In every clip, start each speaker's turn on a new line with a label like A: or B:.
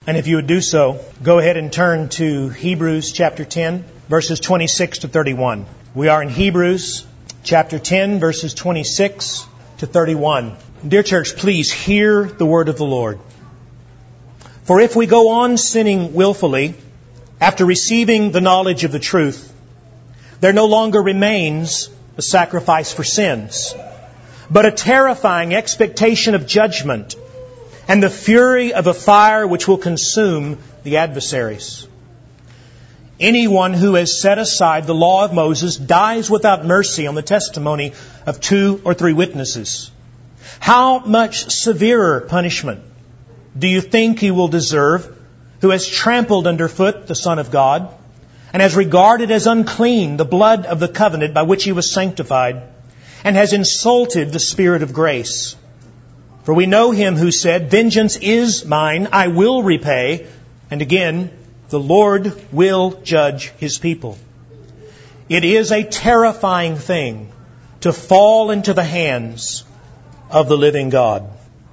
A: And if you would do so, go ahead and turn to Hebrews chapter 10, verses 26 to 31. We are in Hebrews chapter 10, verses 26 to 31. Dear church, please hear the word of the Lord. For if we go on sinning willfully, after receiving the knowledge of the truth, there no longer remains a sacrifice for sins, but a terrifying expectation of judgment and the fury of a fire which will consume the adversaries. Anyone who has set aside the law of Moses dies without mercy on the testimony of 2 or 3 witnesses. How much severer punishment do you think he will deserve who has trampled underfoot the Son of God and has regarded as unclean the blood of the covenant by which he was sanctified and has insulted the Spirit of grace? For we know him who said, "Vengeance is mine, I will repay." And again, the Lord will judge his people. It is a terrifying thing to fall into the hands of the living God.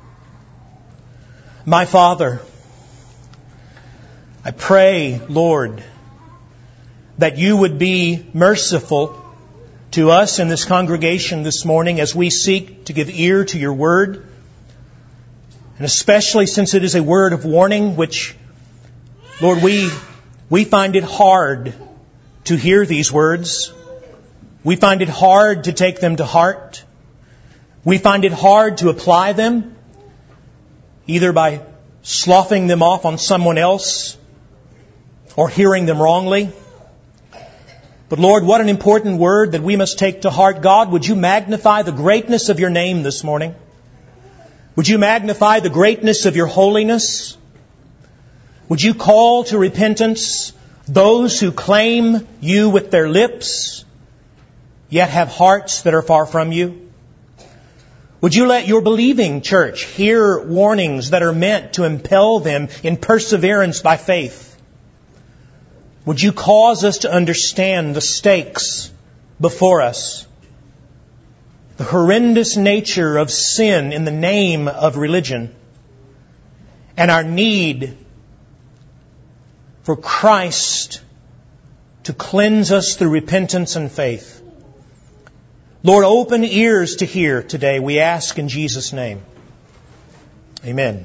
A: My Father, I pray, Lord, that you would be merciful to us in this congregation this morning as we seek to give ear to your word. And especially since it is a word of warning, which, Lord, we find it hard to hear these words. We find it hard to take them to heart. We find it hard to apply them, either by sloughing them off on someone else or hearing them wrongly. But Lord, what an important word that we must take to heart. God, would you magnify the greatness of your name this morning? Would you magnify the greatness of your holiness? Would you call to repentance those who claim you with their lips, yet have hearts that are far from you? Would you let your believing church hear warnings that are meant to impel them in perseverance by faith? Would you cause us to understand the stakes before us? The horrendous nature of sin in the name of religion, and our need for Christ to cleanse us through repentance and faith. Lord, open ears to hear today, we ask in Jesus' name. Amen.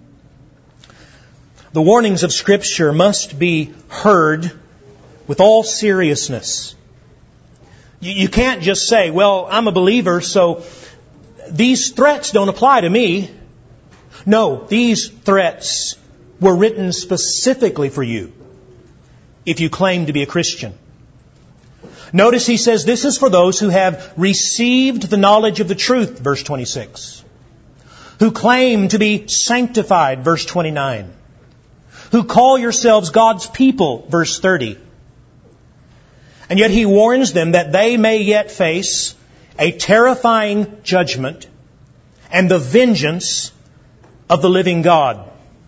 A: The warnings of Scripture must be heard with all seriousness. You can't just say, well, I'm a believer, so these threats don't apply to me. No, these threats were written specifically for you if you claim to be a Christian. Notice he says this is for those who have received the knowledge of the truth, verse 26. Who claim to be sanctified, verse 29. Who call yourselves God's people, verse 30. And yet he warns them that they may yet face a terrifying judgment and the vengeance of the living God.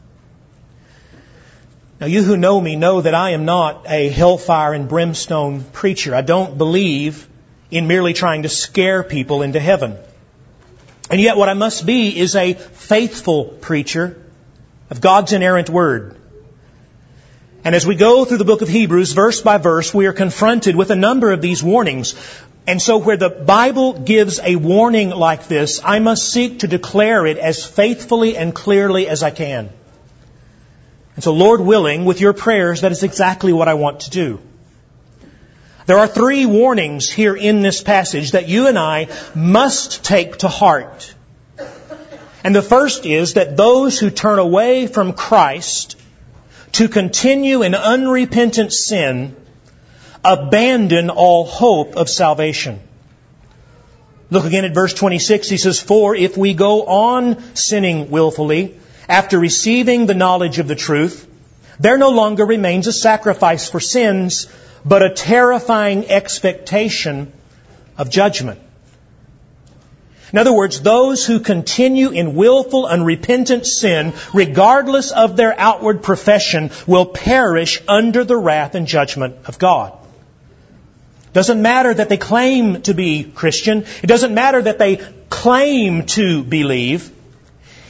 A: Now, you who know me know that I am not a hellfire and brimstone preacher. I don't believe in merely trying to scare people into heaven. And yet what I must be is a faithful preacher of God's inerrant word. And as we go through the book of Hebrews, verse by verse, we are confronted with a number of these warnings. And so where the Bible gives a warning like this, I must seek to declare it as faithfully and clearly as I can. And so, Lord willing, with your prayers, that is exactly what I want to do. There are 3 warnings here in this passage that you and I must take to heart. And the first is that those who turn away from Christ to continue in unrepentant sin abandon all hope of salvation. Look again at verse 26. He says, "For if we go on sinning willfully, after receiving the knowledge of the truth, there no longer remains a sacrifice for sins, but a terrifying expectation of judgment." In other words, those who continue in willful, unrepentant sin, regardless of their outward profession, will perish under the wrath and judgment of God. It doesn't matter that they claim to be Christian. It doesn't matter that they claim to believe.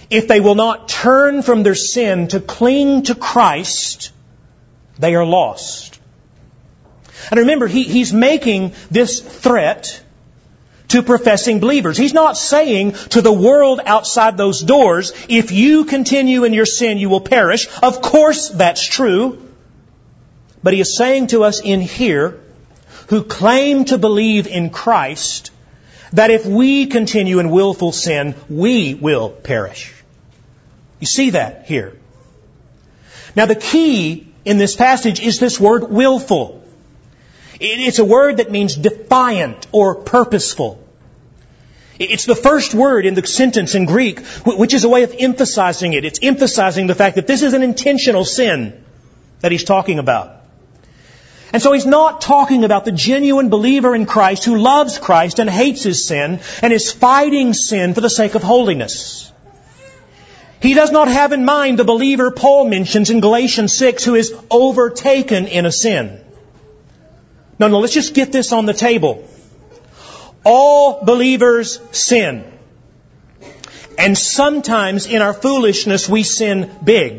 A: if they will not turn from their sin to cling to Christ, they are lost. And remember, he's making this threat to professing believers. He's not saying to the world outside those doors, if you continue in your sin, you will perish. Of course that's true. But he is saying to us in here, who claim to believe in Christ, that if we continue in willful sin, we will perish. You see that here. Now the key in this passage is this word willful. It's a word that means defiant or purposeful. It's the first word in the sentence in Greek, which is a way of emphasizing it. It's emphasizing the fact that this is an intentional sin that he's talking about. And so he's not talking about the genuine believer in Christ who loves Christ and hates his sin and is fighting sin for the sake of holiness. He does not have in mind the believer Paul mentions in Galatians 6 who is overtaken in a sin. No, let's just get this on the table. All believers sin. And sometimes in our foolishness we sin big.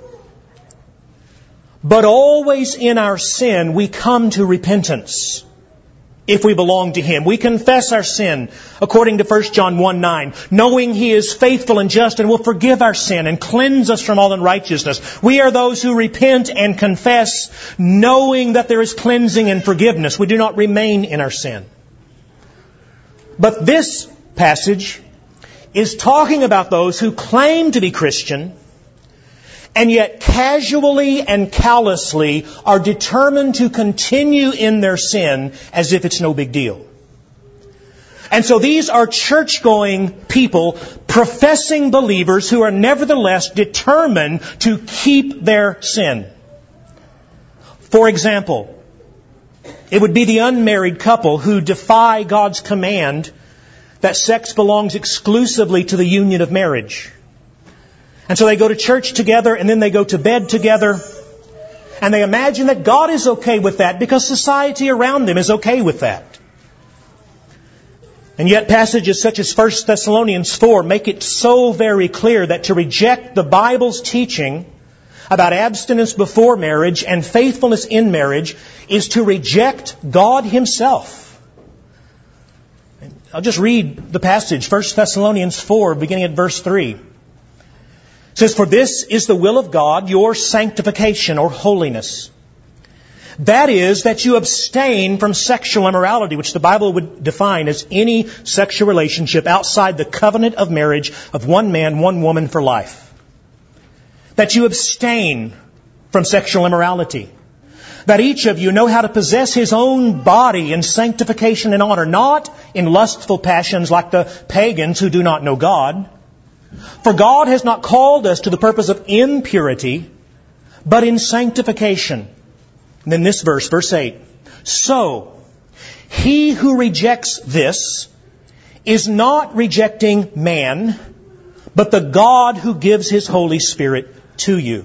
A: But always in our sin we come to repentance if we belong to Him. We confess our sin according to 1 John 1:9, knowing He is faithful and just and will forgive our sin and cleanse us from all unrighteousness. We are those who repent and confess, knowing that there is cleansing and forgiveness. We do not remain in our sin. But this passage is talking about those who claim to be Christian and yet casually and callously are determined to continue in their sin as if it's no big deal. And so these are church-going people, professing believers who are nevertheless determined to keep their sin. For example, it would be the unmarried couple who defy God's command that sex belongs exclusively to the union of marriage. And so they go to church together and then they go to bed together. And they imagine that God is okay with that because society around them is okay with that. And yet passages such as 1 Thessalonians 4 make it so very clear that to reject the Bible's teaching about abstinence before marriage and faithfulness in marriage is to reject God Himself. I'll just read the passage, 1 Thessalonians 4, beginning at verse 3. It says, "For this is the will of God, your sanctification or holiness. That is, that you abstain from sexual immorality," which the Bible would define as any sexual relationship outside the covenant of marriage of one man, one woman for life. That you abstain from sexual immorality. That each of you know how to possess his own body in sanctification and honor, not in lustful passions like the pagans who do not know God. For God has not called us to the purpose of impurity, but in sanctification. And then this verse, verse 8. "So, he who rejects this is not rejecting man, but the God who gives His Holy Spirit to you."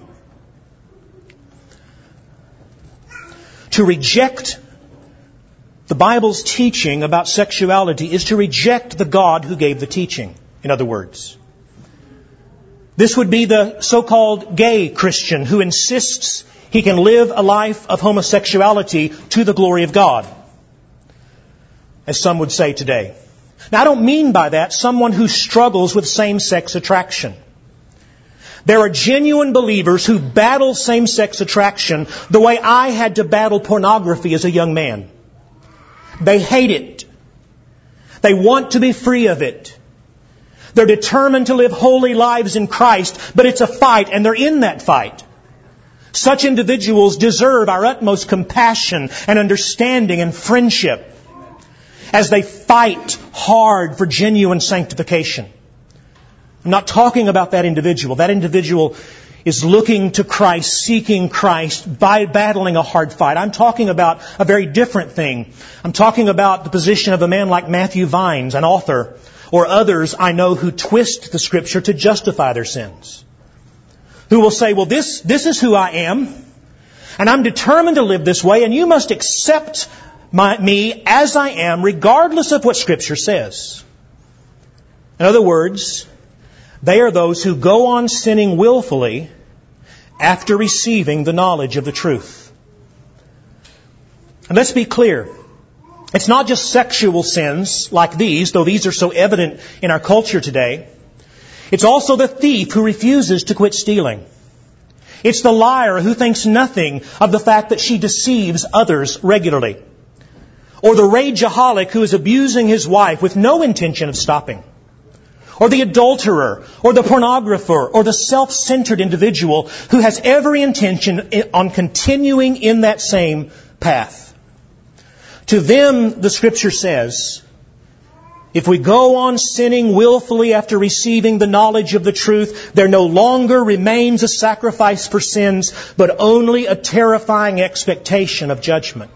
A: To reject the Bible's teaching about sexuality is to reject the God who gave the teaching, in other words. This would be the so-called gay Christian who insists he can live a life of homosexuality to the glory of God, as some would say today. Now, I don't mean by that someone who struggles with same-sex attraction. There are genuine believers who battle same-sex attraction the way I had to battle pornography as a young man. They hate it. They want to be free of it. They're determined to live holy lives in Christ, but it's a fight, and they're in that fight. Such individuals deserve our utmost compassion and understanding and friendship as they fight hard for genuine sanctification. I'm not talking about that individual. That individual is looking to Christ, seeking Christ, by battling a hard fight. I'm talking about a very different thing. I'm talking about the position of a man like Matthew Vines, an author, or others I know who twist the Scripture to justify their sins. Who will say, well, this is who I am, and I'm determined to live this way, and you must accept me as I am, regardless of what Scripture says. In other words, They are those who go on sinning willfully after receiving the knowledge of the truth. And let's be clear. It's not just sexual sins like these, though these are so evident in our culture today. It's also the thief who refuses to quit stealing. It's the liar who thinks nothing of the fact that she deceives others regularly. Or the rageaholic who is abusing his wife with no intention of stopping. Or the adulterer, or the pornographer, or the self-centered individual who has every intention on continuing in that same path. To them, the Scripture says, if we go on sinning willfully after receiving the knowledge of the truth, there no longer remains a sacrifice for sins, but only a terrifying expectation of judgment.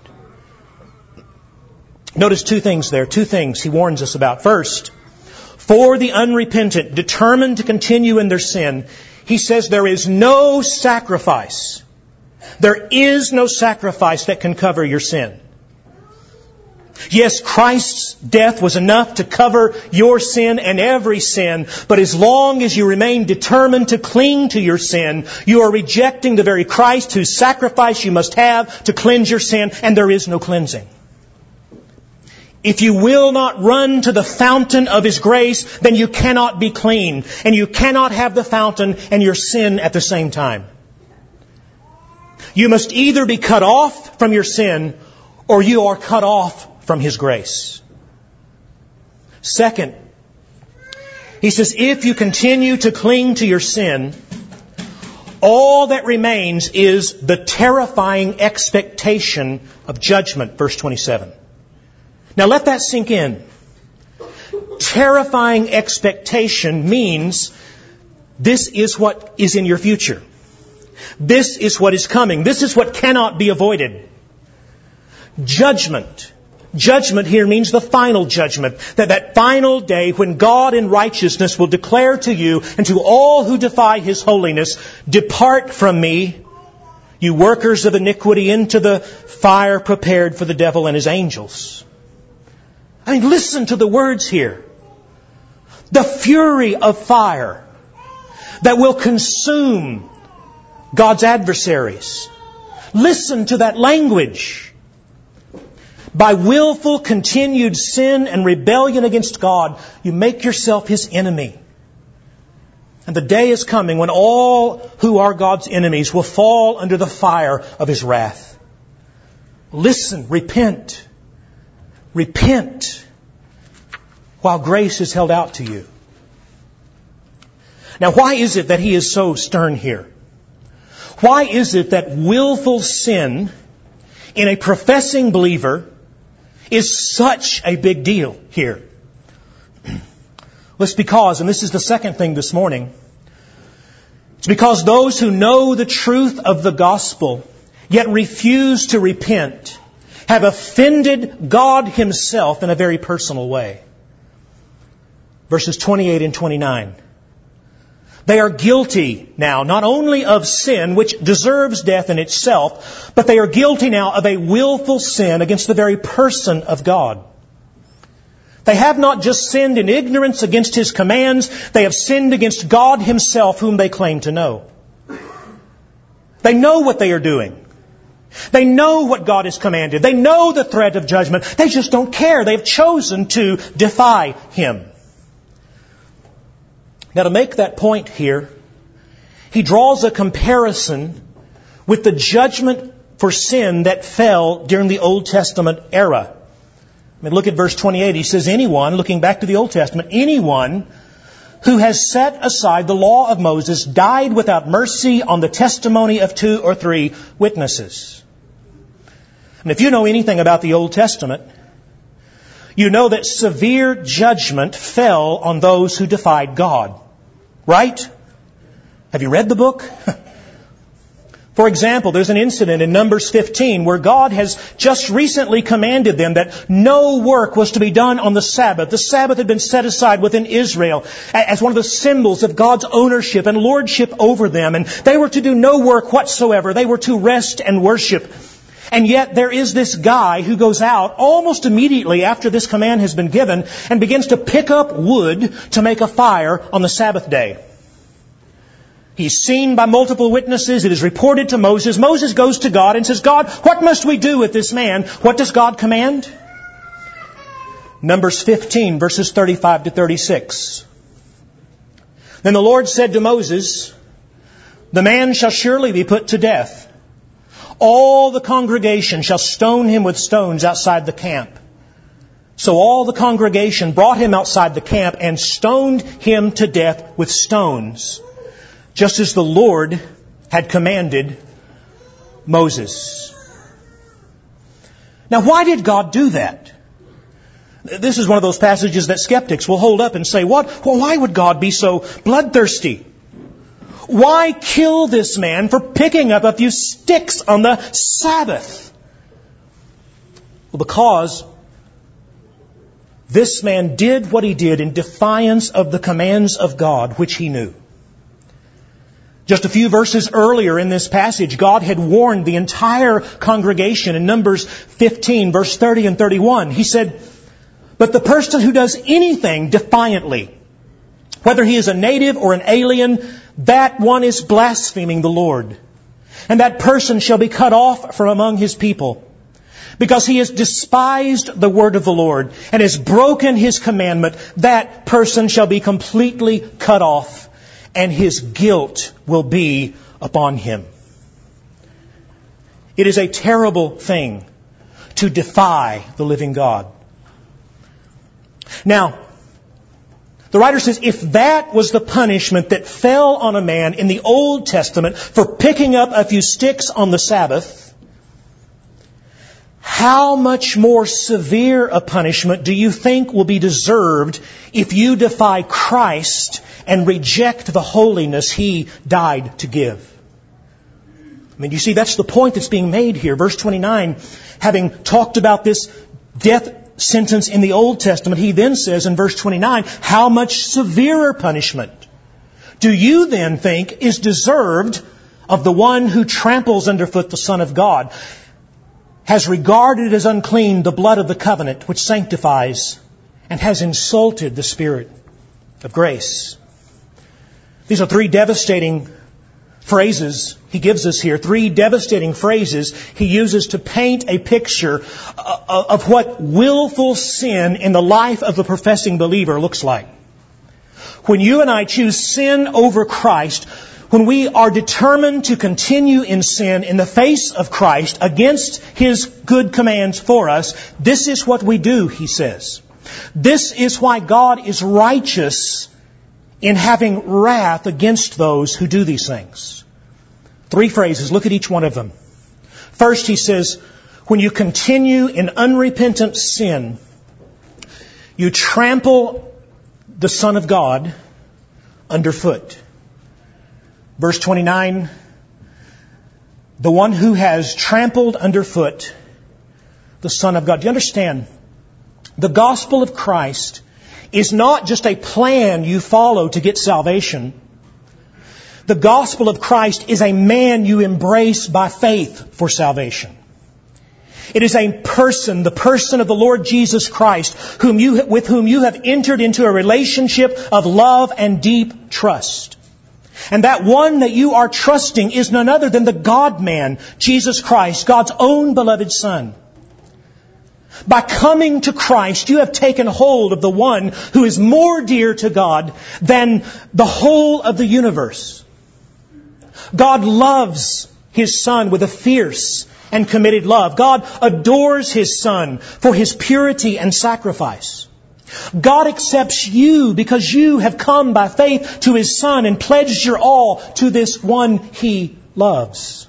A: Notice two things there, two things he warns us about. First, for the unrepentant, determined to continue in their sin, he says there is no sacrifice. There is no sacrifice that can cover your sin. Yes, Christ's death was enough to cover your sin and every sin, but as long as you remain determined to cling to your sin, you are rejecting the very Christ whose sacrifice you must have to cleanse your sin, and there is no cleansing. If you will not run to the fountain of His grace, then you cannot be clean, and you cannot have the fountain and your sin at the same time. You must either be cut off from your sin, or you are cut off from His grace. Second, he says, if you continue to cling to your sin, all that remains is the terrifying expectation of judgment. Verse 27. Now let that sink in. Terrifying expectation means this is what is in your future. This is what is coming. This is what cannot be avoided. Judgment. Judgment here means the final judgment. That final day when God in righteousness will declare to you and to all who defy His holiness, depart from me, you workers of iniquity, into the fire prepared for the devil and his angels. I mean, listen to the words here. The fury of fire that will consume God's adversaries. Listen to that language. By willful continued sin and rebellion against God, you make yourself His enemy. And the day is coming when all who are God's enemies will fall under the fire of His wrath. Listen, repent. Repent while grace is held out to you. Now, why is it that he is so stern here? Why is it that willful sin in a professing believer is such a big deal here? Well, it's because, and this is the second thing this morning, it's because those who know the truth of the gospel yet refuse to repent have offended God Himself in a very personal way. Verses 28 and 29. They are guilty now, not only of sin, which deserves death in itself, but they are guilty now of a willful sin against the very person of God. They have not just sinned in ignorance against His commands, they have sinned against God Himself, whom they claim to know. They know what they are doing. They know what God has commanded. They know the threat of judgment. They just don't care. They've chosen to defy Him. Now, to make that point here, he draws a comparison with the judgment for sin that fell during the Old Testament era. I mean, look at verse 28. He says, anyone, looking back to the Old Testament, anyone who has set aside the law of Moses died without mercy on the testimony of 2 or 3 witnesses. And if you know anything about the Old Testament, you know that severe judgment fell on those who defied God. Right? Have you read the book? For example, there's an incident in Numbers 15 where God has just recently commanded them that no work was to be done on the Sabbath. The Sabbath had been set aside within Israel as one of the symbols of God's ownership and lordship over them. And they were to do no work whatsoever. They were to rest and worship. And yet there is this guy who goes out almost immediately after this command has been given and begins to pick up wood to make a fire on the Sabbath day. He's seen by multiple witnesses. It is reported to Moses. Moses goes to God and says, God, what must we do with this man? What does God command? Numbers 15, verses 35 to 36. Then the Lord said to Moses, the man shall surely be put to death. All the congregation shall stone him with stones outside the camp. So all the congregation brought him outside the camp and stoned him to death with stones, just as the Lord had commanded Moses. Now, why did God do that? This is one of those passages that skeptics will hold up and say, "What? Well, why would God be so bloodthirsty? Why kill this man for picking up a few sticks on the Sabbath?" Well, because this man did what he did in defiance of the commands of God, which he knew. Just a few verses earlier in this passage, God had warned the entire congregation in Numbers 15, verse 30 and 31. He said, "But the person who does anything defiantly, whether he is a native or an alien, that one is blaspheming the Lord. And that person shall be cut off from among his people. Because he has despised the word of the Lord and has broken his commandment, that person shall be completely cut off, and his guilt will be upon him." It is a terrible thing to defy the living God. Now, the writer says, if that was the punishment that fell on a man in the Old Testament for picking up a few sticks on the Sabbath, how much more severe a punishment do you think will be deserved if you defy Christ and reject the holiness He died to give? I mean, you see, that's the point that's being made here. Verse 29, having talked about this death sentence in the Old Testament, he then says in verse 29, how much severer punishment do you then think is deserved of the one who tramples underfoot the Son of God, has regarded as unclean the blood of the covenant which sanctifies, and has insulted the Spirit of grace? These are three devastating phrases he gives us here, three devastating phrases he uses to paint a picture of what willful sin in the life of a professing believer looks like. When you and I choose sin over Christ, when we are determined to continue in sin in the face of Christ against His good commands for us, this is what we do, he says. This is why God is righteous in having wrath against those who do these things. Three phrases. Look at each one of them. First, he says, when you continue in unrepentant sin, you trample the Son of God underfoot. Verse 29, the one who has trampled underfoot the Son of God. Do you understand? The gospel of Christ is not just a plan you follow to get salvation. The gospel of Christ is a man you embrace by faith for salvation. It is a person, the person of the Lord Jesus Christ, with whom you have entered into a relationship of love and deep trust. And that one that you are trusting is none other than the God-man, Jesus Christ, God's own beloved Son. By coming to Christ, you have taken hold of the one who is more dear to God than the whole of the universe. God loves His Son with a fierce and committed love. God adores His Son for His purity and sacrifice. God accepts you because you have come by faith to His Son and pledged your all to this one He loves.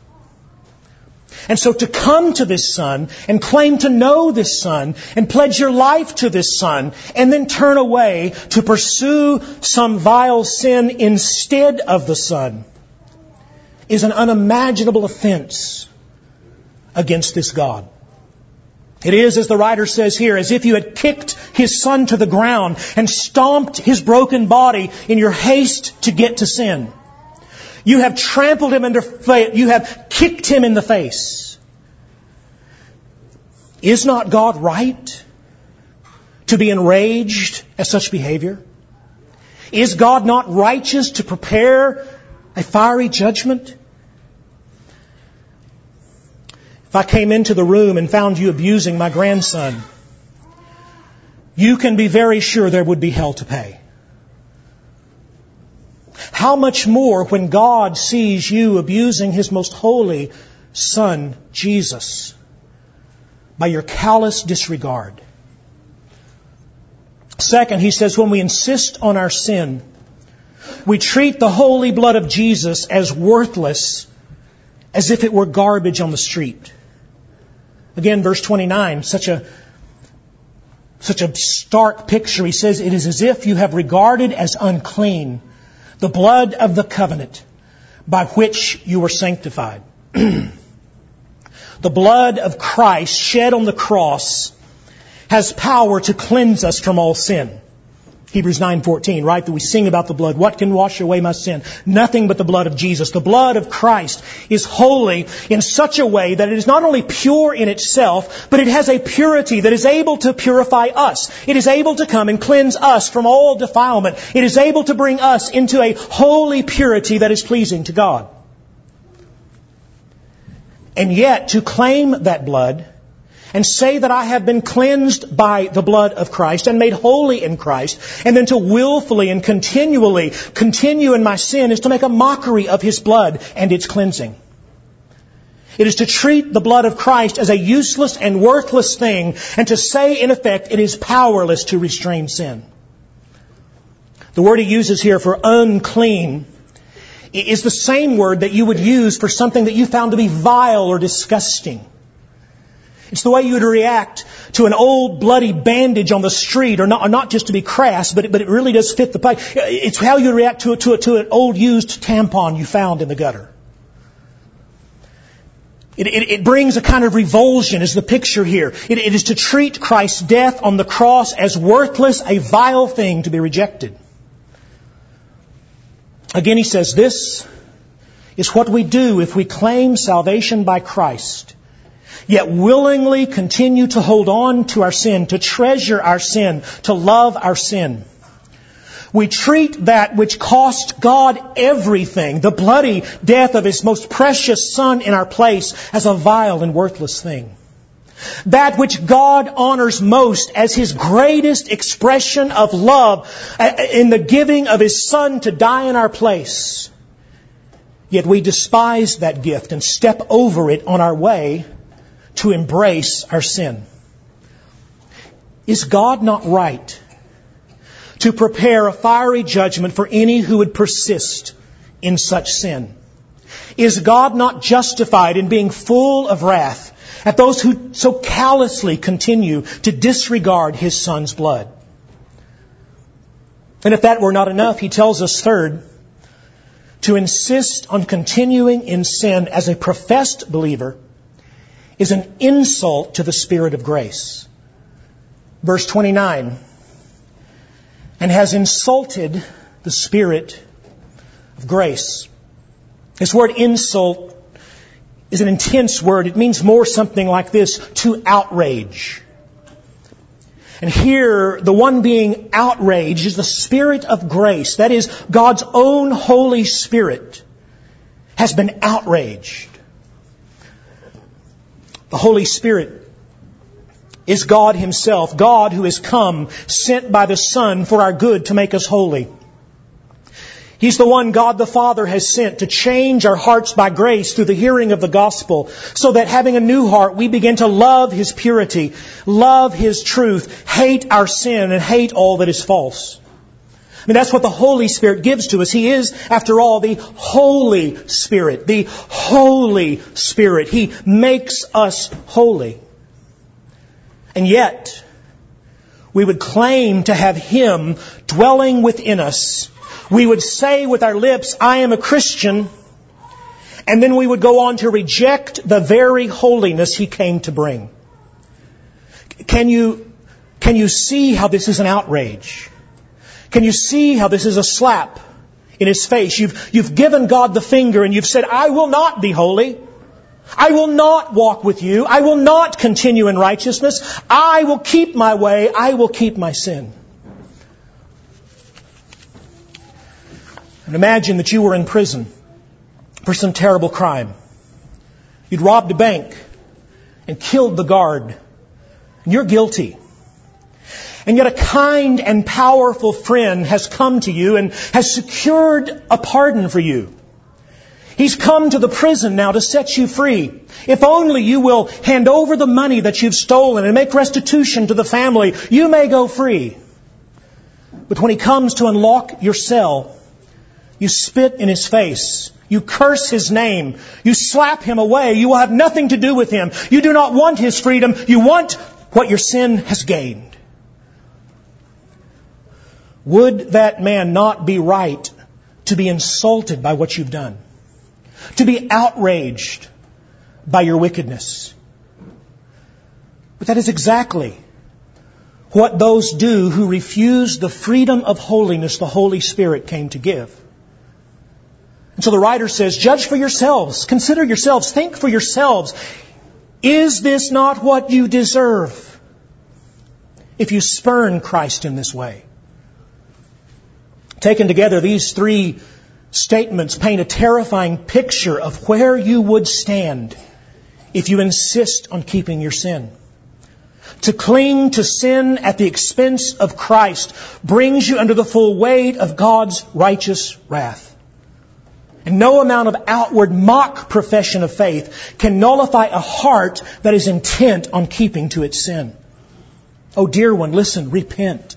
A: And so to come to this Son and claim to know this Son and pledge your life to this Son and then turn away to pursue some vile sin instead of the Son is an unimaginable offense against this God. It is, as the writer says here, as if you had kicked His Son to the ground and stomped His broken body in your haste to get to sin. You have trampled Him underfoot. You have kicked Him in the face. Is not God right to be enraged at such behavior? Is God not righteous to prepare a fiery judgment? If I came into the room and found you abusing my grandson, you can be very sure there would be hell to pay. How much more when God sees you abusing His most holy Son, Jesus, by your callous disregard. Second, he says, when we insist on our sin, we treat the holy blood of Jesus as worthless, as if it were garbage on the street. Again, verse 29, such a stark picture. He says, it is as if you have regarded as unclean the blood of the covenant by which you were sanctified. The blood of Christ shed on the cross has power to cleanse us from all sin. Hebrews 9:14, right? That we sing about the blood. What can wash away my sin? Nothing but the blood of Jesus. The blood of Christ is holy in such a way that it is not only pure in itself, but it has a purity that is able to purify us. It is able to come and cleanse us from all defilement. It is able to bring us into a holy purity that is pleasing to God. And yet, to claim that blood and say that I have been cleansed by the blood of Christ and made holy in Christ, and then to willfully and continually continue in my sin, is to make a mockery of His blood and its cleansing. It is to treat the blood of Christ as a useless and worthless thing, and to say, in effect, it is powerless to restrain sin. The word he uses here for unclean is the same word that you would use for something that you found to be vile or disgusting. It's the way you would react to an old bloody bandage on the street, or not just to be crass, but it really does fit the place. It's how you react to an old used tampon you found in the gutter. It brings a kind of revulsion, is the picture here. It is to treat Christ's death on the cross as worthless, a vile thing to be rejected. Again, he says, this is what we do if we claim salvation by Christ, yet willingly continue to hold on to our sin, to treasure our sin, to love our sin. We treat that which cost God everything, the bloody death of His most precious Son in our place, as a vile and worthless thing. That which God honors most as His greatest expression of love in the giving of His Son to die in our place. Yet we despise that gift and step over it on our way to embrace our sin. Is God not right to prepare a fiery judgment for any who would persist in such sin? Is God not justified in being full of wrath at those who so callously continue to disregard His Son's blood? And if that were not enough, he tells us, third, to insist on continuing in sin as a professed believer is an insult to the Spirit of grace. Verse 29, and has insulted the Spirit of grace. This word insult is an intense word. It means more something like this: to outrage. And here, the one being outraged is the Spirit of grace. That is, God's own Holy Spirit has been outraged. The Holy Spirit is God Himself, God who has come, sent by the Son for our good to make us holy. He's the one God the Father has sent to change our hearts by grace through the hearing of the gospel, so that having a new heart, we begin to love His purity, love His truth, hate our sin, and hate all that is false. I mean, that's what the Holy Spirit gives to us. He is, after all, the Holy Spirit. The Holy Spirit. He makes us holy. And yet, we would claim to have Him dwelling within us. We would say with our lips, I am a Christian, and then we would go on to reject the very holiness He came to bring. Can you see how this is an outrage? Can you see how this is a slap in His face? You've given God the finger and you've said, I will not be holy. I will not walk with you. I will not continue in righteousness. I will keep my way. I will keep my sin. And imagine that you were in prison for some terrible crime. You'd robbed a bank and killed the guard. And you're guilty. And yet a kind and powerful friend has come to you and has secured a pardon for you. He's come to the prison now to set you free. If only you will hand over the money that you've stolen and make restitution to the family, you may go free. But when he comes to unlock your cell, you spit in his face. You curse his name. You slap him away. You will have nothing to do with him. You do not want his freedom. You want what your sin has gained. Would that man not be right to be insulted by what you've done? To be outraged by your wickedness? But that is exactly what those do who refuse the freedom of holiness the Holy Spirit came to give. And so the writer says, judge for yourselves, consider yourselves, think for yourselves. Is this not what you deserve if you spurn Christ in this way? Taken together, these three statements paint a terrifying picture of where you would stand if you insist on keeping your sin. To cling to sin at the expense of Christ brings you under the full weight of God's righteous wrath. And no amount of outward mock profession of faith can nullify a heart that is intent on keeping to its sin. Oh, dear one, listen, repent.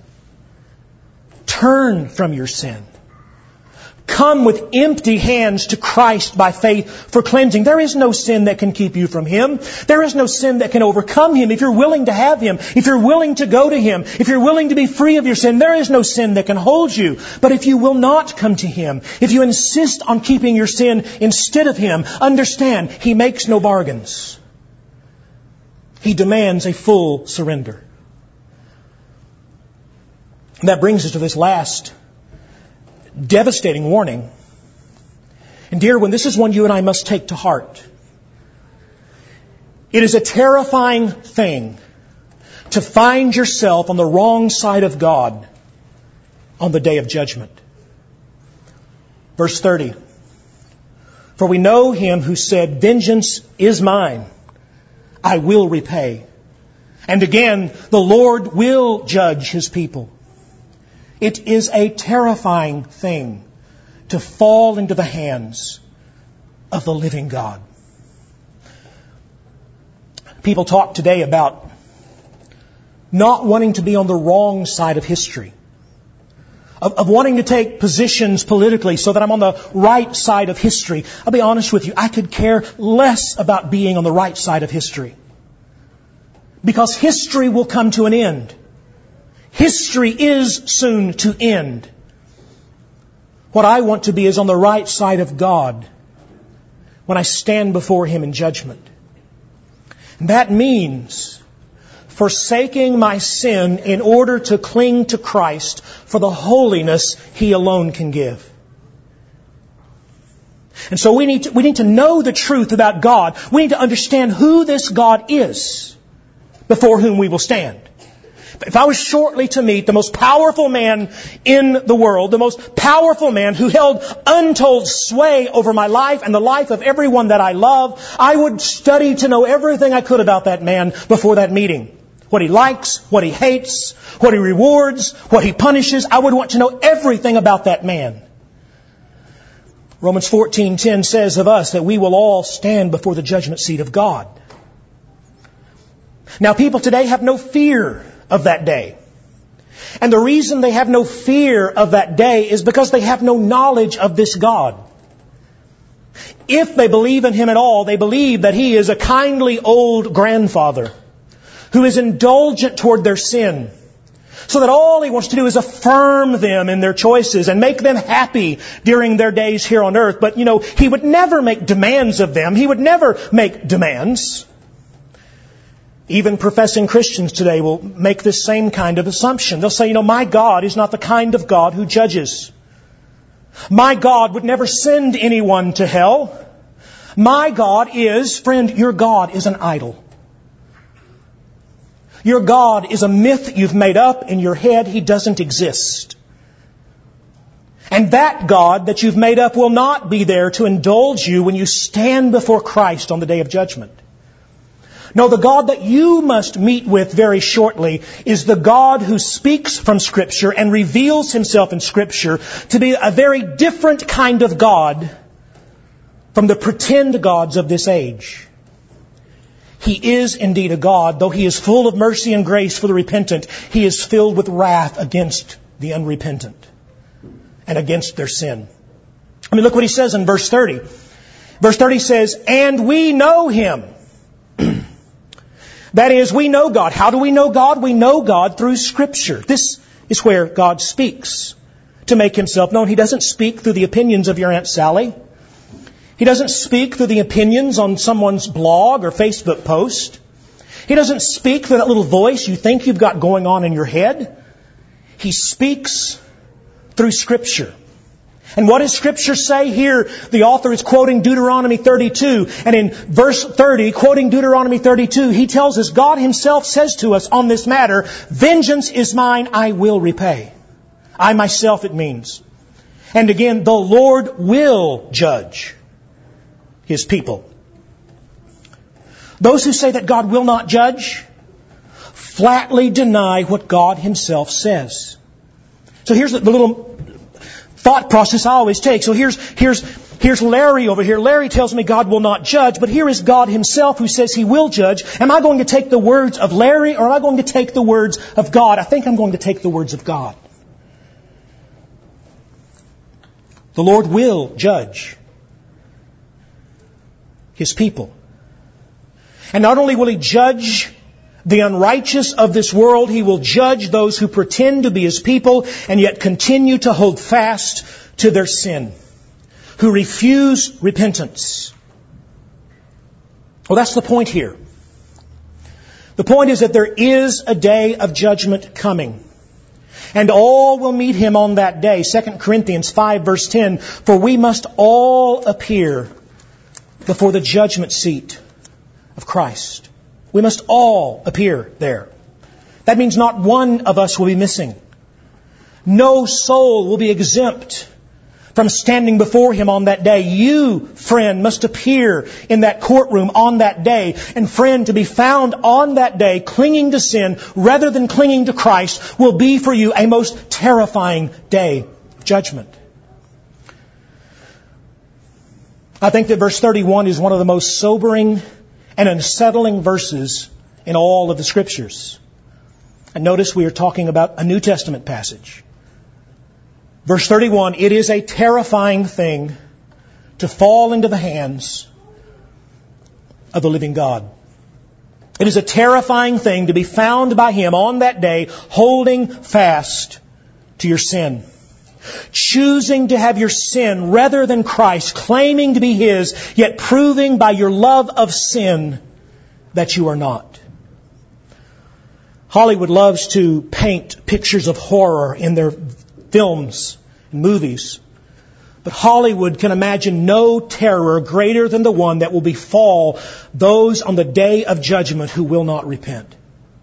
A: Turn from your sin. Come with empty hands to Christ by faith for cleansing. There is no sin that can keep you from Him. There is no sin that can overcome Him. If you're willing to have Him, if you're willing to go to Him, if you're willing to be free of your sin, there is no sin that can hold you. But if you will not come to Him, if you insist on keeping your sin instead of Him, understand, He makes no bargains. He demands a full surrender. And that brings us to this last devastating warning. And dear one, this is one you and I must take to heart. It is a terrifying thing to find yourself on the wrong side of God on the day of judgment. Verse 30. For we know Him who said, vengeance is mine, I will repay. And again, the Lord will judge His people. It is a terrifying thing to fall into the hands of the living God. People talk today about not wanting to be on the wrong side of history, of wanting to take positions politically so that I'm on the right side of history. I'll be honest with you, I could care less about being on the right side of history, because history will come to an end. History is soon to end. What I want to be is on the right side of God when I stand before Him in judgment. And that means forsaking my sin in order to cling to Christ for the holiness He alone can give. And so we need to know the truth about God. We need to understand who this God is before whom we will stand. If I was shortly to meet the most powerful man in the world, the most powerful man who held untold sway over my life and the life of everyone that I love, I would study to know everything I could about that man before that meeting. What he likes, what he hates, what he rewards, what he punishes. I would want to know everything about that man. Romans 14:10 says of us that we will all stand before the judgment seat of God. Now, people today have no fear of that day. And the reason they have no fear of that day is because they have no knowledge of this God. If they believe in Him at all, they believe that He is a kindly old grandfather who is indulgent toward their sin, so that all He wants to do is affirm them in their choices and make them happy during their days here on earth. But, He would never make demands of them. He would never make demands. Even professing Christians today will make this same kind of assumption. They'll say, my God is not the kind of God who judges. My God would never send anyone to hell. My God is, friend, your God is an idol. Your God is a myth you've made up in your head. He doesn't exist. And that God that you've made up will not be there to indulge you when you stand before Christ on the day of judgment. No, the God that you must meet with very shortly is the God who speaks from Scripture and reveals Himself in Scripture to be a very different kind of God from the pretend gods of this age. He is indeed a God, though He is full of mercy and grace for the repentant. He is filled with wrath against the unrepentant and against their sin. I mean, look what He says in verse 30. Verse 30 says, "And we know Him." That is, we know God. How do we know God? We know God through Scripture. This is where God speaks to make Himself known. He doesn't speak through the opinions of your Aunt Sally. He doesn't speak through the opinions on someone's blog or Facebook post. He doesn't speak through that little voice you think you've got going on in your head. He speaks through Scripture. And what does Scripture say here? The author is quoting Deuteronomy 32. And in verse 30, quoting Deuteronomy 32, he tells us, God Himself says to us on this matter, "Vengeance is mine, I will repay." I myself, it means. And again, the Lord will judge His people. Those who say that God will not judge flatly deny what God Himself says. So here's the little thought process I always take. So here's Larry over here. Larry tells me God will not judge, but here is God Himself who says He will judge. Am I going to take the words of Larry or am I going to take the words of God? I think I'm going to take the words of God. The Lord will judge His people. And not only will He judge the unrighteous of this world, He will judge those who pretend to be His people and yet continue to hold fast to their sin, who refuse repentance. Well, that's the point here. The point is that there is a day of judgment coming. And all will meet Him on that day. 2 Corinthians 5 verse 10, "For we must all appear before the judgment seat of Christ." We must all appear there. That means not one of us will be missing. No soul will be exempt from standing before Him on that day. You, friend, must appear in that courtroom on that day. And friend, to be found on that day clinging to sin rather than clinging to Christ will be for you a most terrifying day of judgment. I think that verse 31 is one of the most sobering and unsettling verses in all of the Scriptures. And notice we are talking about a New Testament passage. Verse 31, "It is a terrifying thing to fall into the hands of the living God." It is a terrifying thing to be found by Him on that day holding fast to your sin. Choosing to have your sin rather than Christ, claiming to be His, yet proving by your love of sin that you are not. Hollywood loves to paint pictures of horror in their films and movies. But Hollywood can imagine no terror greater than the one that will befall those on the day of judgment who will not repent.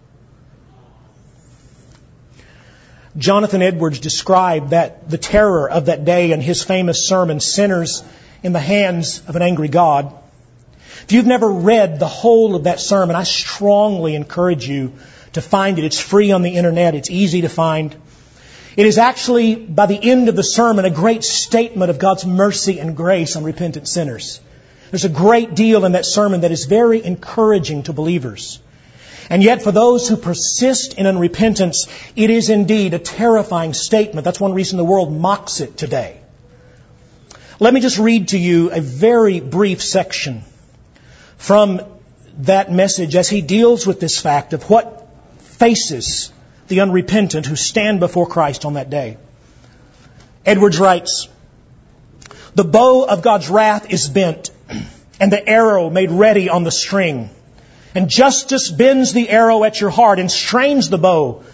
A: Jonathan Edwards described the terror of that day in his famous sermon, "Sinners in the Hands of an Angry God." If you've never read the whole of that sermon, I strongly encourage you to find it. It's free on the internet. It's easy to find. It is actually, by the end of the sermon, a great statement of God's mercy and grace on repentant sinners. There's a great deal in that sermon that is very encouraging to believers. And yet for those who persist in unrepentance, it is indeed a terrifying statement. That's one reason the world mocks it today. Let me just read to you a very brief section from that message as he deals with this fact of what faces the unrepentant who stand before Christ on that day. Edwards writes, "The bow of God's wrath is bent, and the arrow made ready on the string. And justice bends the arrow at your heart and strains the bow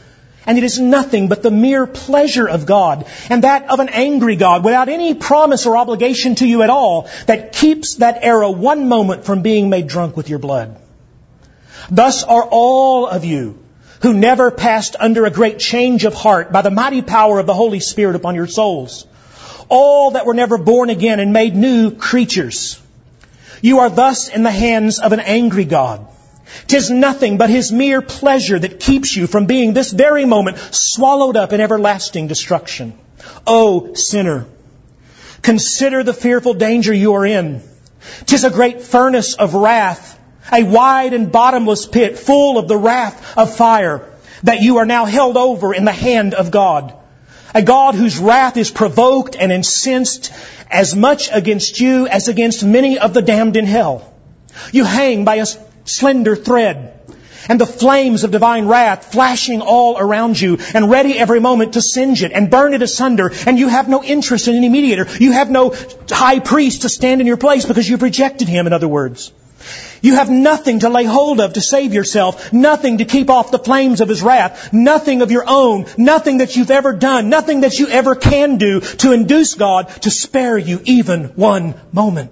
A: And it is nothing but the mere pleasure of God, and that of an angry God, without any promise or obligation to you at all, that keeps that arrow one moment from being made drunk with your blood. Thus are all of you who never passed under a great change of heart by the mighty power of the Holy Spirit upon your souls. All that were never born again and made new creatures. You are thus in the hands of an angry God. 'Tis nothing but His mere pleasure that keeps you from being this very moment swallowed up in everlasting destruction. O sinner, consider the fearful danger you are in. 'Tis a great furnace of wrath, a wide and bottomless pit full of the wrath of fire that you are now held over in the hand of God. A God whose wrath is provoked and incensed as much against you as against many of the damned in hell. You hang by a slender thread, and the flames of divine wrath flashing all around you and ready every moment to singe it and burn it asunder, and you have no interest in any mediator. You have no high priest to stand in your place because you've rejected Him, in other words. You have nothing to lay hold of to save yourself, nothing to keep off the flames of His wrath, nothing of your own, nothing that you've ever done, nothing that you ever can do to induce God to spare you even one moment.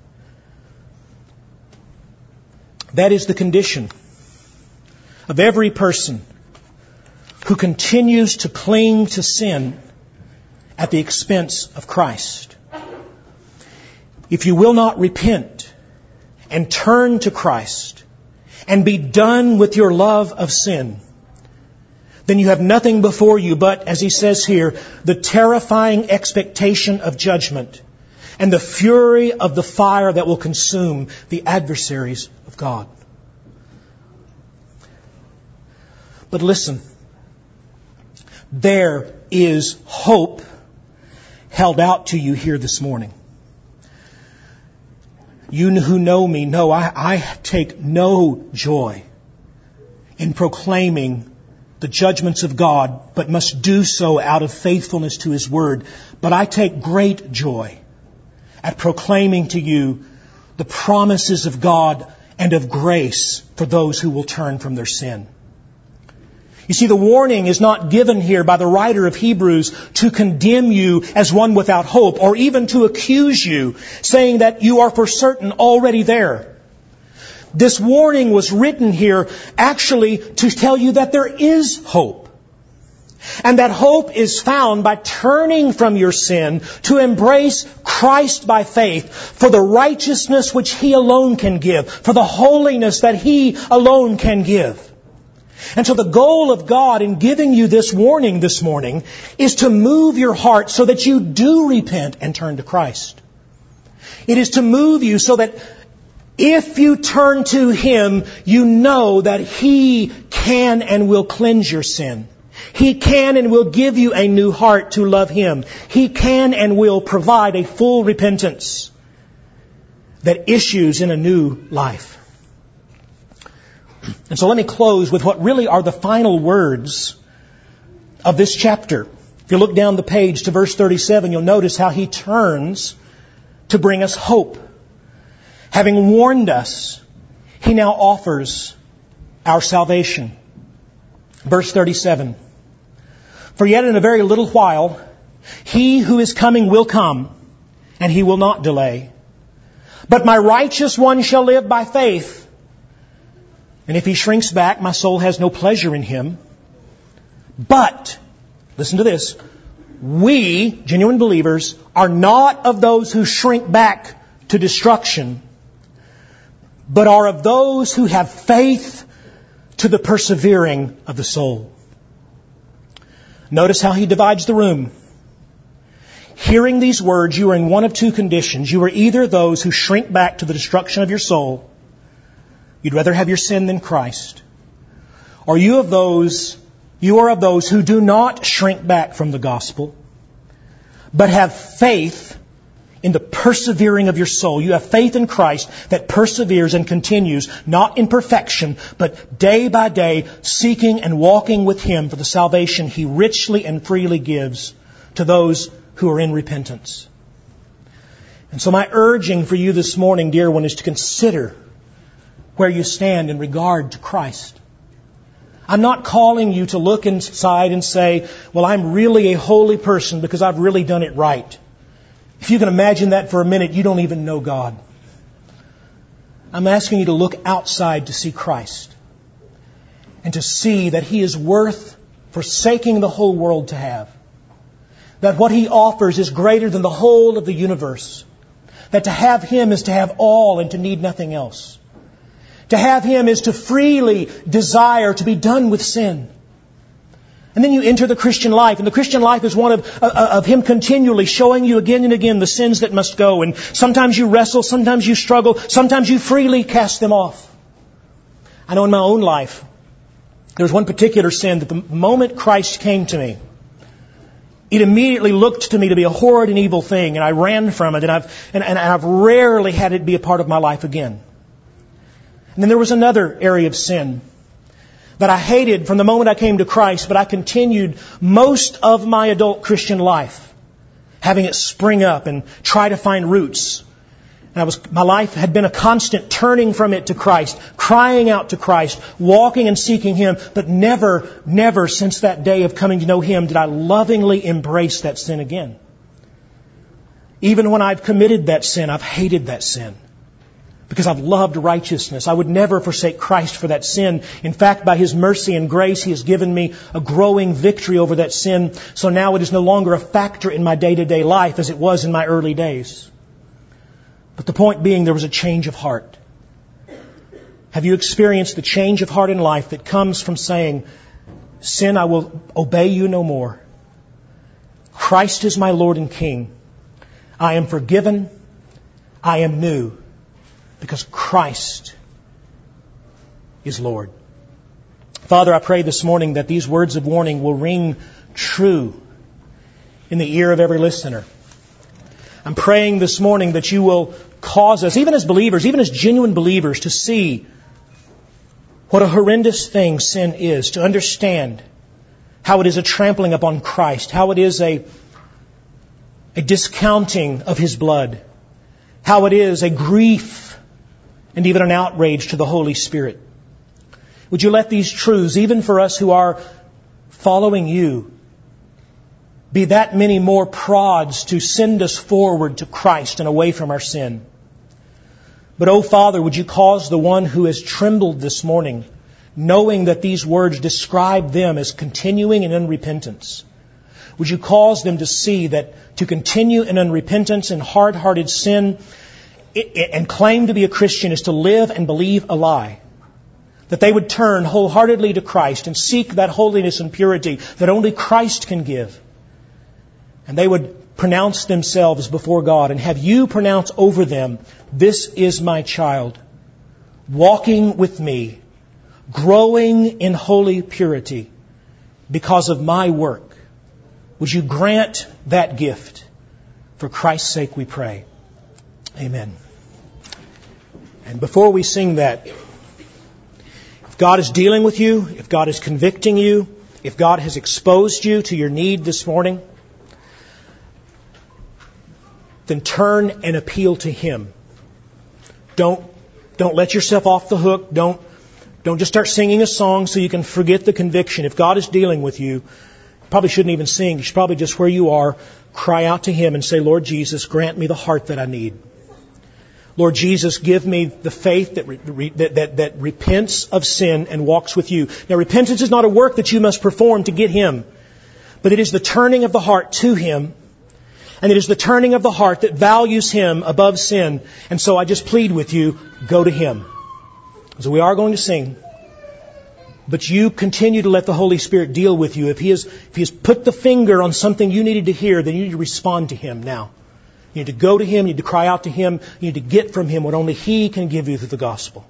A: That is the condition of every person who continues to cling to sin at the expense of Christ. If you will not repent and turn to Christ and be done with your love of sin, then you have nothing before you but, as he says here, the terrifying expectation of judgment and the fury of the fire that will consume the adversaries of God. But listen, there is hope held out to you here this morning. You who know me know I take no joy in proclaiming the judgments of God, but must do so out of faithfulness to His Word. But I take great joy at proclaiming to you the promises of God and of grace for those who will turn from their sin. You see, the warning is not given here by the writer of Hebrews to condemn you as one without hope, or even to accuse you, saying that you are for certain already there. This warning was written here actually to tell you that there is hope. And that hope is found by turning from your sin to embrace Christ by faith for the righteousness which He alone can give, for the holiness that He alone can give. And so the goal of God in giving you this warning this morning is to move your heart so that you do repent and turn to Christ. It is to move you so that if you turn to Him, you know that He can and will cleanse your sin. He can and will give you a new heart to love Him. He can and will provide a full repentance that issues in a new life. And so let me close with what really are the final words of this chapter. If you look down the page to verse 37, you'll notice how he turns to bring us hope. Having warned us, he now offers our salvation. Verse 37. For yet in a very little while, He who is coming will come, and He will not delay. But my righteous one shall live by faith. And if he shrinks back, my soul has no pleasure in him. But, listen to this, we, genuine believers, are not of those who shrink back to destruction, but are of those who have faith to the persevering of the soul. Notice how he divides the room. Hearing these words, you are in one of two conditions. You are either those who shrink back to the destruction of your soul. You'd rather have your sin than Christ. Or you are of those who do not shrink back from the gospel, but have faith in the persevering of your soul. You have faith in Christ that perseveres and continues, not in perfection, but day by day, seeking and walking with Him for the salvation He richly and freely gives to those who are in repentance. And so my urging for you this morning, dear one, is to consider where you stand in regard to Christ. I'm not calling you to look inside and say, well, I'm really a holy person because I've really done it right. If you can imagine that for a minute, you don't even know God. I'm asking you to look outside to see Christ and to see that He is worth forsaking the whole world to have. That what He offers is greater than the whole of the universe. That to have Him is to have all and to need nothing else. To have Him is to freely desire to be done with sin. And then you enter the Christian life. And the Christian life is one of Him continually showing you again and again the sins that must go. And sometimes you wrestle, sometimes you struggle, sometimes you freely cast them off. I know in my own life, there was one particular sin that the moment Christ came to me, it immediately looked to me to be a horrid and evil thing, and I ran from it, and I've rarely had it be a part of my life again. And then there was another area of sin that I hated from the moment I came to Christ, but I continued most of my adult Christian life having it spring up and try to find roots. And my life had been a constant turning from it to Christ, crying out to Christ, walking and seeking Him, but never since that day of coming to know Him did I lovingly embrace that sin again. Even when I've committed that sin, I've hated that sin because I've loved righteousness. I would never forsake Christ for that sin. In fact, by His mercy and grace, He has given me a growing victory over that sin. So now it is no longer a factor in my day-to-day life as it was in my early days. But the point being, there was a change of heart. Have you experienced the change of heart in life that comes from saying, sin, I will obey you no more. Christ is my Lord and King. I am forgiven. I am new. Because Christ is Lord. Father, I pray this morning that these words of warning will ring true in the ear of every listener. I'm praying this morning that you will cause us, even as believers, even as genuine believers, to see what a horrendous thing sin is, to understand how it is a trampling upon Christ, how it is a discounting of His blood, how it is a grief and even an outrage to the Holy Spirit. Would you let these truths, even for us who are following you, be that many more prods to send us forward to Christ and away from our sin. But, oh Father, would you cause the one who has trembled this morning, knowing that these words describe them as continuing in unrepentance, would you cause them to see that to continue in unrepentance and hard-hearted sin and claim to be a Christian is to live and believe a lie? That they would turn wholeheartedly to Christ and seek that holiness and purity that only Christ can give. And they would pronounce themselves before God and have you pronounce over them, this is my child, walking with me, growing in holy purity because of my work. Would you grant that gift? For Christ's sake we pray. Amen. And before we sing that, if God is dealing with you, if God is convicting you, if God has exposed you to your need this morning, then turn and appeal to Him. Don't let yourself off the hook. Don't just start singing a song so you can forget the conviction. If God is dealing with you, you probably shouldn't even sing. You should probably just where you are, cry out to Him and say, Lord Jesus, grant me the heart that I need. Lord Jesus, give me the faith that repents of sin and walks with you. Now, repentance is not a work that you must perform to get Him, but it is the turning of the heart to Him. And it is the turning of the heart that values Him above sin. And so I just plead with you, go to Him. So we are going to sing. But you continue to let the Holy Spirit deal with you. If He has put the finger on something you needed to hear, then you need to respond to Him now. You need to go to Him. You need to cry out to Him. You need to get from Him what only He can give you through the gospel.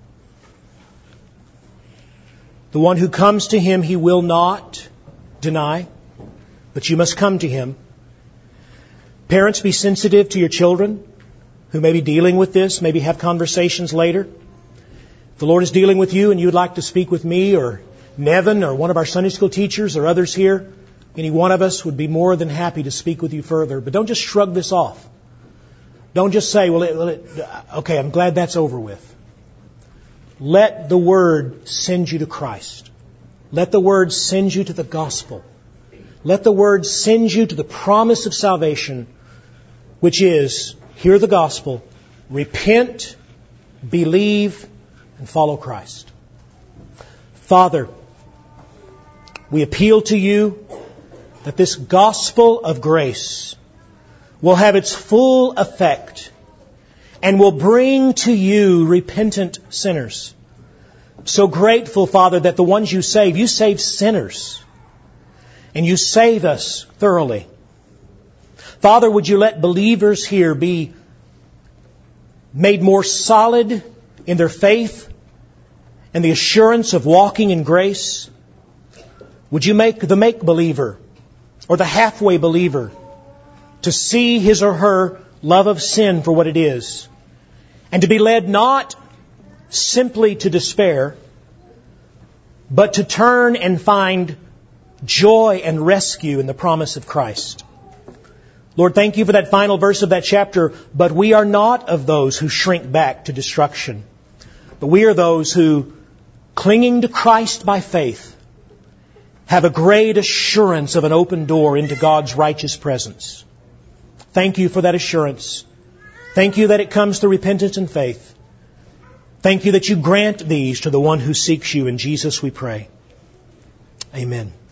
A: The one who comes to Him, He will not deny. But you must come to Him. Parents, be sensitive to your children who may be dealing with this, maybe have conversations later. If the Lord is dealing with you and you would like to speak with me or Nevin or one of our Sunday school teachers or others here, any one of us would be more than happy to speak with you further. But don't just shrug this off. Don't just say, okay, I'm glad that's over with. Let the Word send you to Christ. Let the Word send you to the gospel. Let the Word send you to the promise of salvation, which is, hear the gospel, repent, believe, and follow Christ. Father, we appeal to you that this gospel of grace will have its full effect and will bring to you repentant sinners. So grateful, Father, that the ones you save sinners. And you save us thoroughly. Father, would you let believers here be made more solid in their faith and the assurance of walking in grace? Would you make the make-believer or the halfway believer to see his or her love of sin for what it is, and to be led not simply to despair, but to turn and find joy and rescue in the promise of Christ. Lord, thank you for that final verse of that chapter. But we are not of those who shrink back to destruction, but we are those who, clinging to Christ by faith, have a great assurance of an open door into God's righteous presence. Thank you for that assurance. Thank you that it comes through repentance and faith. Thank you that you grant these to the one who seeks you. In Jesus we pray. Amen.